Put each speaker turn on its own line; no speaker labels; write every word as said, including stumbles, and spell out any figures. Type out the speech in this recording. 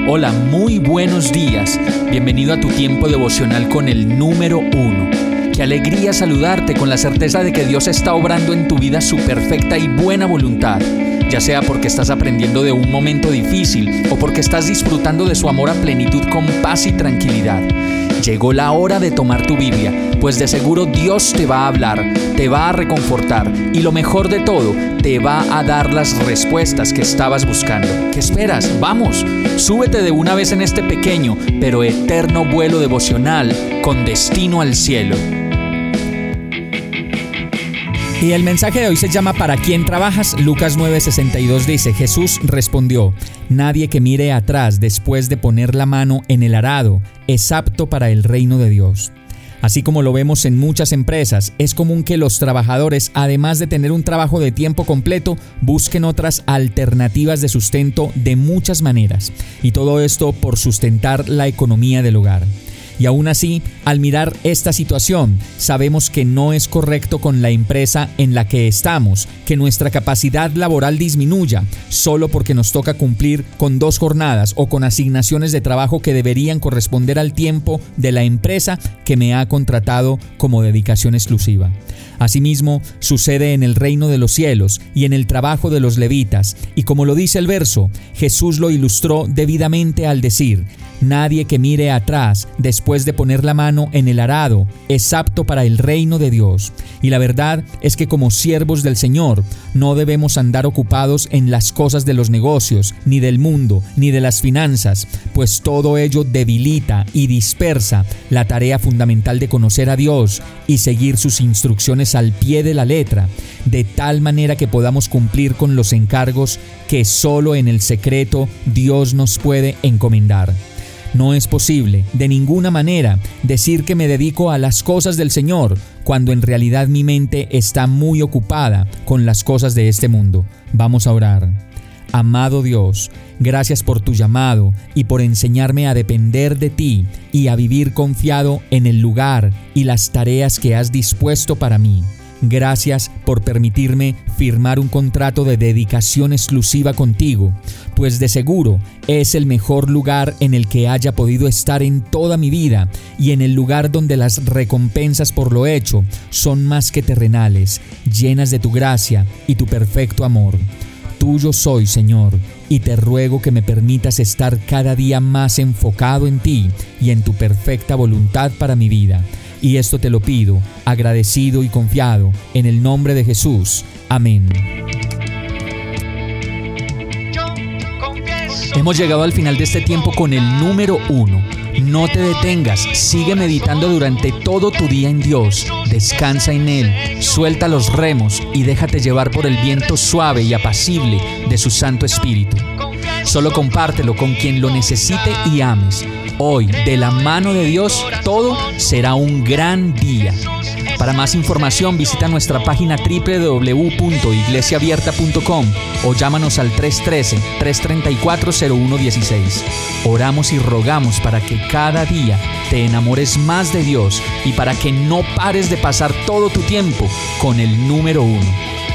Hola, muy buenos días. Bienvenido a tu tiempo devocional con el número uno. Qué alegría saludarte con la certeza de que Dios está obrando en tu vida su perfecta y buena voluntad, ya sea porque estás aprendiendo de un momento difícil o porque estás disfrutando de su amor a plenitud con paz y tranquilidad. Llegó la hora de tomar tu Biblia, pues de seguro Dios te va a hablar, te va a reconfortar y lo mejor de todo, te va a dar las respuestas que estabas buscando. ¿Qué esperas? ¡Vamos! Súbete de una vez en este pequeño pero eterno vuelo devocional con destino al cielo.
Y el mensaje de hoy se llama ¿Para quién trabajas? Lucas nueve sesenta y dos dice: Jesús respondió: nadie que mire atrás después de poner la mano en el arado es apto para el reino de Dios. Así como lo vemos en muchas empresas, es común que los trabajadores, además de tener un trabajo de tiempo completo, busquen otras alternativas de sustento de muchas maneras. Y todo esto por sustentar la economía del hogar. Y aún así, al mirar esta situación, sabemos que no es correcto con la empresa en la que estamos, que nuestra capacidad laboral disminuya solo porque nos toca cumplir con dos jornadas o con asignaciones de trabajo que deberían corresponder al tiempo de la empresa que me ha contratado como dedicación exclusiva. Asimismo, sucede en el reino de los cielos y en el trabajo de los levitas, y como lo dice el verso, Jesús lo ilustró debidamente al decir: nadie que mire atrás después de poner la mano en el arado es apto para el reino de Dios. Y la verdad es que como siervos del Señor no debemos andar ocupados en las cosas de los negocios, ni del mundo, ni de las finanzas, pues todo ello debilita y dispersa la tarea fundamental de conocer a Dios y seguir sus instrucciones al pie de la letra, de tal manera que podamos cumplir con los encargos que solo en el secreto Dios nos puede encomendar. No es posible, de ninguna manera, decir que me dedico a las cosas del Señor, cuando en realidad mi mente está muy ocupada con las cosas de este mundo. Vamos a orar. Amado Dios, gracias por tu llamado y por enseñarme a depender de ti y a vivir confiado en el lugar y las tareas que has dispuesto para mí. Gracias por permitirme firmar un contrato de dedicación exclusiva contigo, pues de seguro es el mejor lugar en el que haya podido estar en toda mi vida y en el lugar donde las recompensas por lo hecho son más que terrenales, llenas de tu gracia y tu perfecto amor. Tuyo soy, Señor, y te ruego que me permitas estar cada día más enfocado en ti y en tu perfecta voluntad para mi vida. Y esto te lo pido, agradecido y confiado, en el nombre de Jesús. Amén.
Hemos llegado al final de este tiempo con el número uno. No te detengas, sigue meditando durante todo tu día en Dios. Descansa en Él, suelta los remos y déjate llevar por el viento suave y apacible de su Santo Espíritu. Solo compártelo con quien lo necesite y ames. Hoy, de la mano de Dios, todo será un gran día. Para más información, visita nuestra página doble u doble u doble u punto iglesia abierta punto com o llámanos al tres uno tres, tres tres cuatro, cero uno uno seis. Oramos y rogamos para que cada día te enamores más de Dios y para que no pares de pasar todo tu tiempo con el número uno.